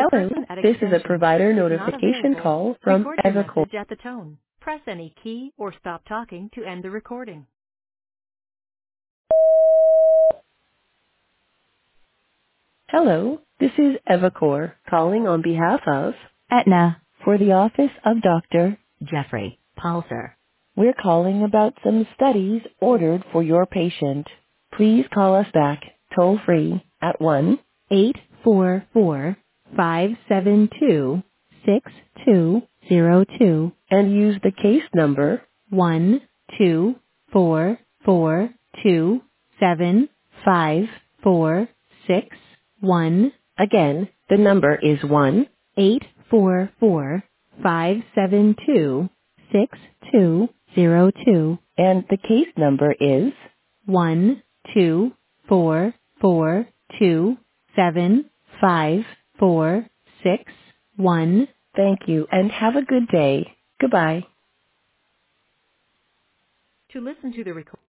The Hello, person at this is a extension provider is not notification available. call from Record your Evercore. message at the tone. Press any key or stop talking to end the recording. Hello, this is Evercore calling on behalf of Aetna for the office of Dr. Jeffrey Palser. We're calling about some studies ordered for your patient. Please call us back toll free at 1-844-572-6202 and use the case number 124427546. Again, the number is 1-844-572-6202 and the case number is 124427546. Thank you and have a good day. Goodbye. To listen to the recording,